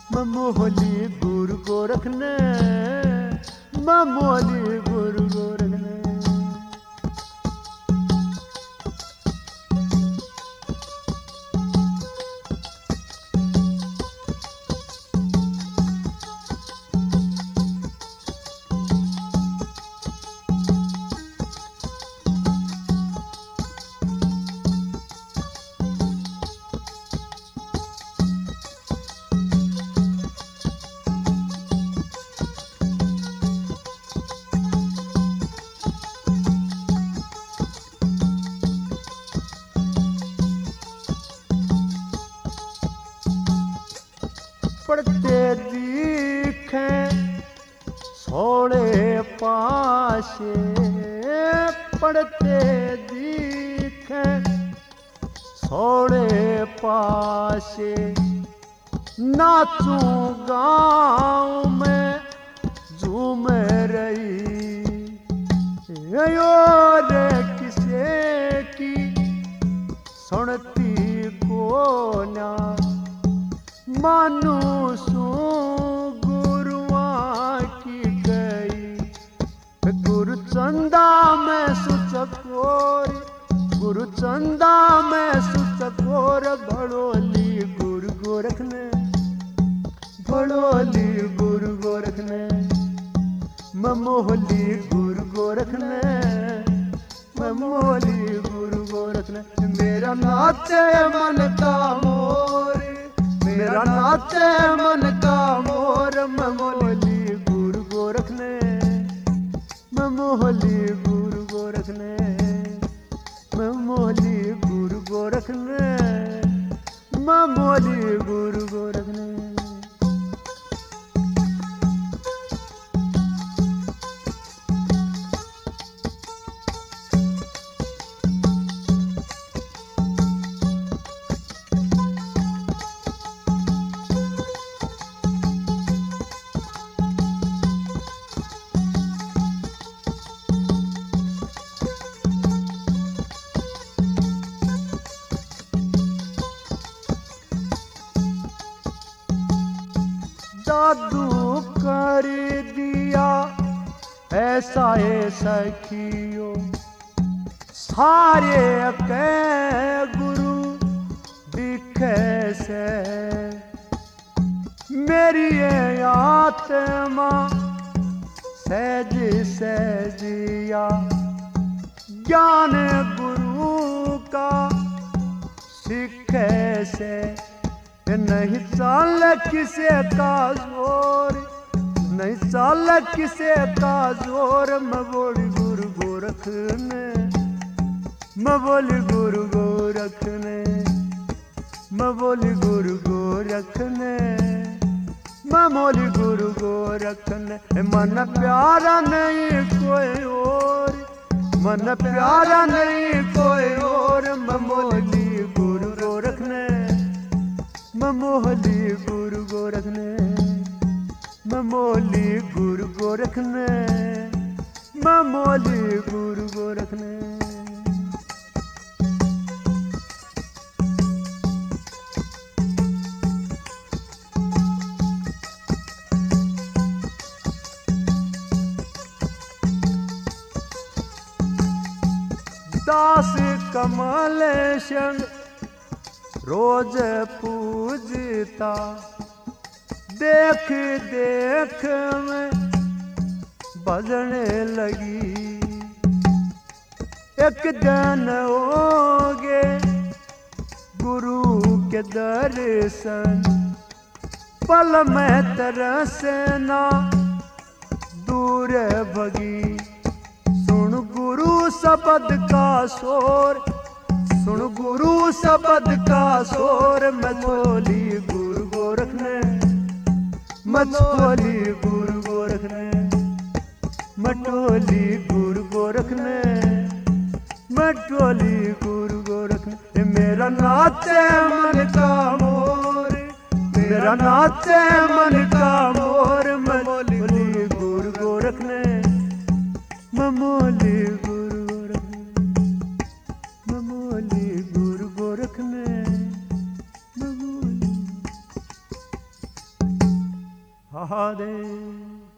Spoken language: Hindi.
ममोली गुरु गोरख ने, ममोली गुरु गोरख ने। पढ़ते दिखे सोले पाशे, पढ़ते दिखे सोले पाशे। नाचूं गाँव में झूम रही, और किसे की सुनती को ना। मानू सू गुरुआ की गई, गुरु चंदा में सुचकोर, गुरु चंदा में सुचकोर। भड़ोली गुरु गोरख ने, भड़ोली गुरु गोरख ने, ममोली गुरु गोरख ने, ममोली गुरु गोरख ने। मेरा नाचे मन का मोर, मेरा नाचे मन का मोर। ममोली गुरु गोरख ने, ममोली गुरु गोरख ने, ममोली गुरु गोरख ने, ममोली गुरु गोरख ने। जादू कर दिया ऐसा है सखियो, सारे के गुरु दिखे से। मेरी आत्मा सहज सहजिया, ज्ञान गुरु का सीखे से। नहीं चाल किसे का जोर, नहीं चाल किसे का जोर। मबोली गुरु गोरख ने, मबोली गुरु गोरख ने, मबोली गुरु गोरख ने, ममोली गुरु गोरख ने। मन प्यारा नहीं कोई और, मन प्यारा नहीं कोई और। ममोली गुरु गोरख ने, ममोली गुरु गोरख ने, ममोली गुरु गोरख ने, ममोली गुरु गोरख ने। दास कमल संग रोज पूजता, देख देख में भजने लगी। एक दिन होगे गुरु के दर्शन, पल में तरसना दूर भगी। सुन गुरु शब्द का शोर, सुन गुरु शब्द का शोर। मझोली गुरु गोरख ने, मझोली गुरु गोरख ने, मटोली गुरु गोरख ने, मटोली गुरु गोरख ने। मेरा नाचे मन का मोर, मेरा नाचे मन का मोर। मझोली गुरु गोरख ने, ममोली गुरु गोरख ने, ममोली गुरु गोरख ने, ममोली। महादेव।